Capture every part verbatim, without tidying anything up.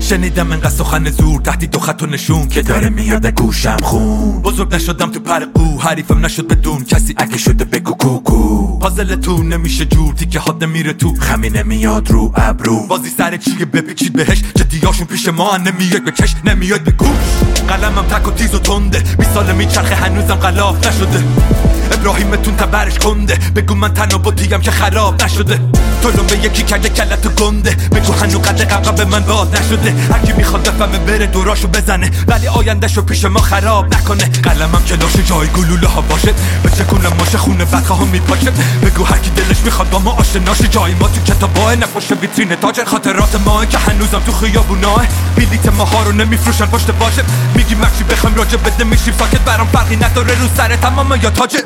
شنیدم انقدر سخن زور تحتی دو خط و نشون که داره میاد گوشم خون. بزرگ نشدم تو پر قو، حریفم نشد بدون کسی اگه شده بگو کوکو. پازلتون نمیشه جور، تیکه هات نمیره تو، خمی نمیاد رو ابرو. بازی سر چیه بپیچید بهش، جدیاشون پیش ما نمیاد به چش نمیاد به گوش. قلمم تک و تیز و تنده، بیست ساله میچرخه هنوزم غلاف نشده. ابراهیمتون تبرش کنده، بگو من تنها بودیم که خراب نشده. طولم به یکی کرده کلتو گنده، بگو هنو قد قبقه به من باد نشده. هرکی میخواد بفهمه بره دوراشو بزنه، ولی آیندهشو پیش ما خراب نکنه. قلمم کلاش جای گلوله ها باشه، بچکونم ماشه خونه بدخواه ها میپاشه. بگو هرکی دلش میخواد با ما آشناشه، جای ما تو کتاباه نفاشه ویترین تاجر. خاطرات ماه که هنوزم تو خیابوناه، بلیت ماها رو نمیفروشن پشت باشه. میگی مکشی بخوایم راجع بده میشیم ساکت، برام فرقی نداره رو سر تمام یا تاجه.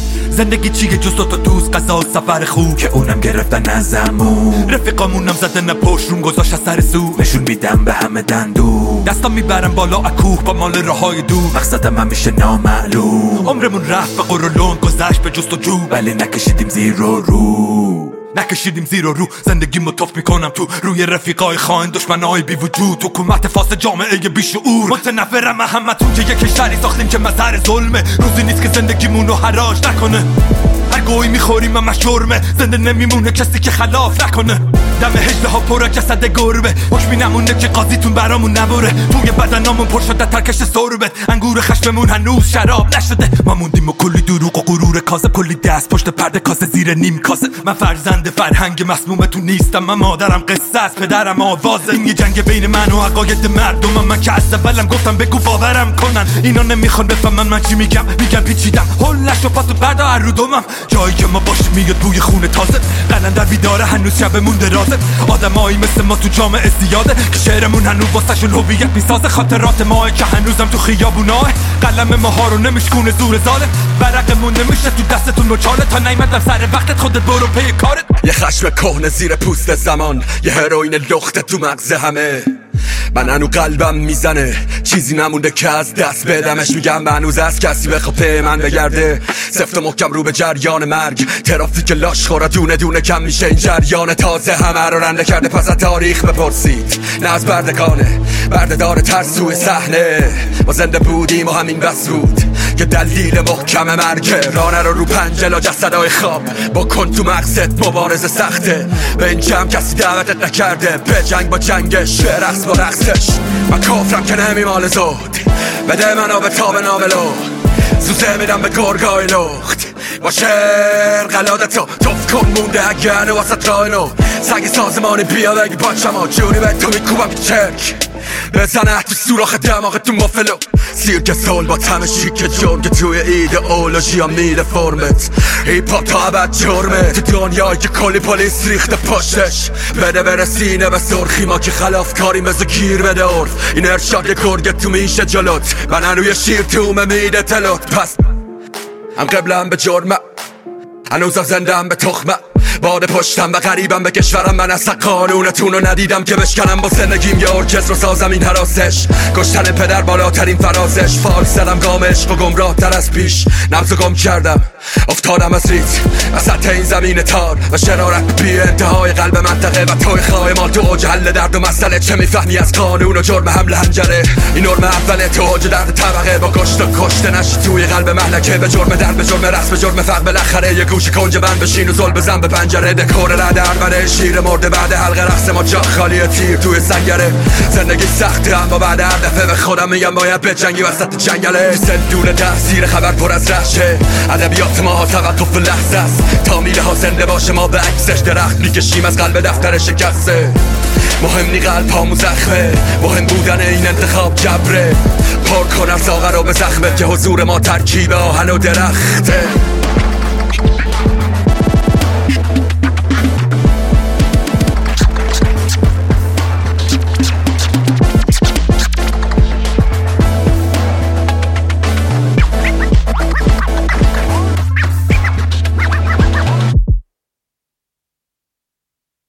زندگی چیه جز تو دوست، قضا و سفر خوب که اونم گرفتن ازمون. رفیقامونم زدن پشت روم گذاشت از سر سو، نشون میدم به همه دندون. دستام میبرم بالا اکوه با مال راهای دور، مقصدم همیشه نامعلوم. عمرمون رفت به قرولون گذشت به جست و جو، ولی نکشیدیم زیر و رو. نکشیدیم زیر و رو، زندگی متوف میکنم تو روی رفیقای خائن، دشمنای بی وجود، حکومت فاسد، جامعه بی شعور. متنفرم همتون که یک کشوری ساختیم که مظهر ظلمه. روزی نیست که زندگیمونو حراج نکنه، هر گویی میخوریم همش جرمه. زنده نمیمونه کسی که خلاف نکنه. دم هجله ها پر جسد گربه، حکمی نمونه که قاضیتون برامون نبره. توی بدنامون پر شده ترکش سربت، انگور خشممون هنوز شراب نشده. ما موندیم و کلی دروغ و غرور کاذب، کلی دست پشت پرده کاسه زیر نیم کاسه. من فرزند فرهنگ مسمومتون نیستم، من مادرم قصه است، پدرم آوازه. این یه جنگ بین من و عقاید مردمم. من که از اولم گفتم بگو باورم کنن، اینا نمیخوان بفهمن من چی میگم. میگم پیچیدم هلش و پاتو بردا هر رو دومم. جایی که ما باشیم میاد بوی خونه تازه، قلندر بیداره هنوز شبمون درازه. آدمایی مثل ما تو جامعه زیاده که شعرمون هنوز واسهشون هویت میسازه. خاطرات ماه که هنوزم تو خیابوناه، قلم ماها رو نمیشکونه زور ظالم. ورقمون نمیشه تو دستتون مچاله، تا نیومدم سر وقتت خودت برو پی کارت. یه خشم کهنه زیر پوست زمان، یه هروئین لخته تو مغز همه. من هنو قلبم میزنه، چیزی نمونده که از دست بدمش. میگم هنوز از کسی بخواد پی من بگرده، سفت و محکم رو به جریان مرگ. ترافیک لاش خورا دونه دونه کم میشه این جریان. تازه همه رو رنده کرده، پس از تاریخ بپرسید، نه از بردگانه. برده داره ترسوی صحنه، ما زنده بودیم و همین بس بود که دلیل محکم مرگه. رانه رو رو پنجلا جسدهای خواب، بکن تو مغزت مبارزه سخته. به این جمع کسی دعوتت نکرده، به جنگ با جنگش، به رقص با رقصش. من کافرم که نمیمال زود، بده منو به تاب ناملو. زوزه میدم به گرگای لخت، با شعر قلادتو توف کن مونده اگه هنو واسط راینو. سگ سازمانی بیا بگی بچم ها، جوری به تو میکوبم که چرک بزنه تو سوراخ دماغ تو مفلو. سیرک سول با تمشی که جنگ توی ایدئولوژی هم میده فرمت. هیپ هاپ تا ابد جرمه تو دنیایی که کلی پلیس ریخته پشتش. بده بره سینه به سرخی، ما که خلاف کاری مثل گیر بده عرف. این ارشاد یه گرگه تو میشه جلوت، من هنوی شیر تومه میده تلوت. پس هم قبلم به جرمه، هنوزم زندم به تخمه. باد پشتم و غریبم به کشورم، من اصلا قانونتون رو ندیدم که بشکنم. با زندگیم یه ارکستر رو سازم این حراسش، کشتن پدر بالاترین فرازش. فال زدم گام عشق و گمراه تر از پیش، نبض و گم کردم افتادم از ریت وسط این زمین تار. و شرارت بی انتهای قلب منطقه و توی خواه مال تو اوج حل درد و مسئله. چه میفهمی از قانون و جرم حمل حنجره؟ این نرم اوله تو اوج درد طبقه، با کشت و کشته نشی توی قلب محلکه. به جرم درد، به جرم رقص، به جرم فقر، بالاخره یه گوش کنج بند بشین و زل بزن به پنجره. دکور رد عربده شیر مرده بعد حلقه رقص ما، جا خالی تیر توی سنگره. زندگی سخته اما بعد هر دفعه به خودم میگم باید به جنگی وسط جنگله. سندون تحصیل خبر پر از رشه، ادبیات ما ها توقف لحظه است. تا میله ها زنده باشه ما به عکسش درخت میکشیم از قلب دفتر شکسته. مهم نی قلب هامو زخمه، مهم بودن این انتخاب جبره. پر کن از آقا رو به زخمه که حضور ما ترکیب آهن و درخته.